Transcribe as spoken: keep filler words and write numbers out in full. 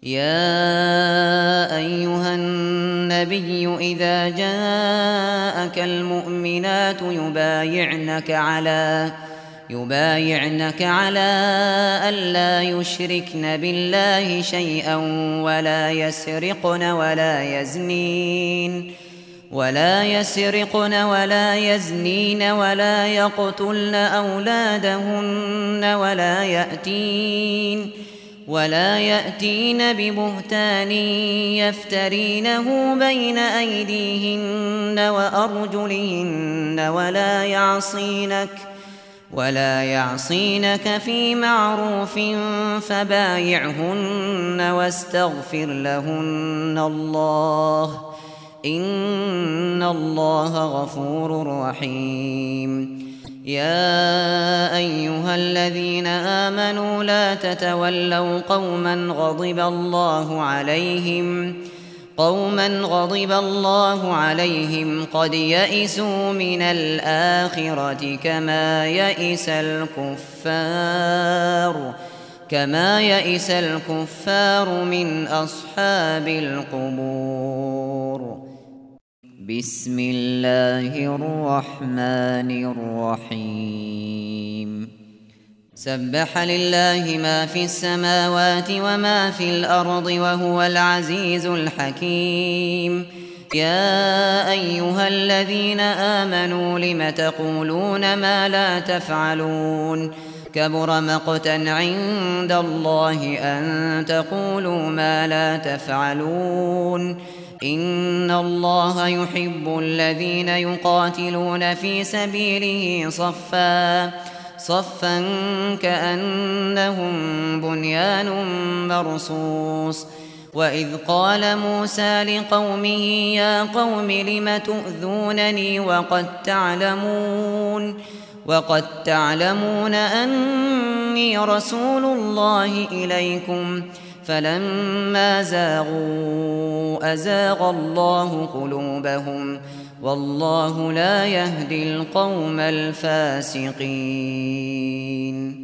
يا أيها النبي إذا جاءك المؤمنات يبايعنك على يبايعنك على ألا يشركن بالله شيئا ولا يسرقن ولا يزنين ولا يسرقن ولا يزنين ولا يقتلن أولادهن ولا يأتين ولا يأتين ببهتان يفترينه بين أيديهن وأرجلهن ولا يعصينك ولا يعصينك في معروف فبايعهن واستغفر لهن الله إن الله غفور رحيم. يا أيها الذين آمنوا لا تتولوا قوما غضب الله عليهم قوما غضب الله عليهم قد يئسوا من الآخرة كما يئس الكفار كما يئس الكفار من أصحاب القبور. بسم الله الرحمن الرحيم. سبح لله ما في السماوات وما في الأرض وهو العزيز الحكيم. يا أيها الذين آمنوا لم تقولون ما لا تفعلون كبر مقتا عند الله أن تقولوا ما لا تفعلون إن الله يحب الذين يقاتلون في سبيله صفا صفا كأنهم بنيان مرصوص. وإذ قال موسى لقومه يا قوم لم تؤذونني وقد تعلمون وقد تعلمون أني رسول الله إليكم فلما زاغوا أزاغ الله قلوبهم والله لا يهدي القوم الفاسقين.